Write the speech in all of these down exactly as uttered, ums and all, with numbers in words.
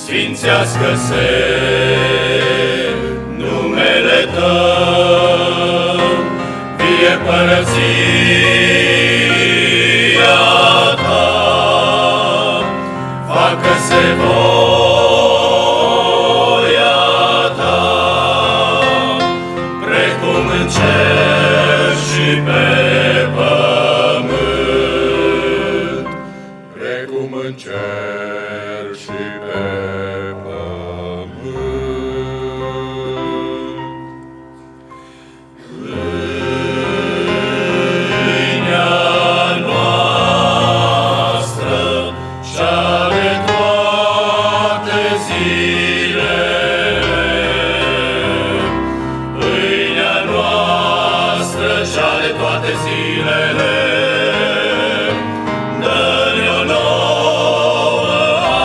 sfințească-se numele Tău, vie Împărăția Ta, facă-se voia Ta, precum în cer și pe pământ, precum în cer și pe pământ. Pâinea noastră cea de toate zilele, pâinea noastră cea de toate zilele, dă-ne-o nouă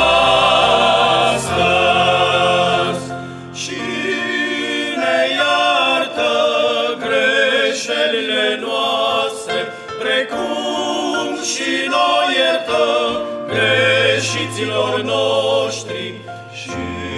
astăzi și ne iartă greșelile noastre, precum și noi iertăm greșiților noștri, și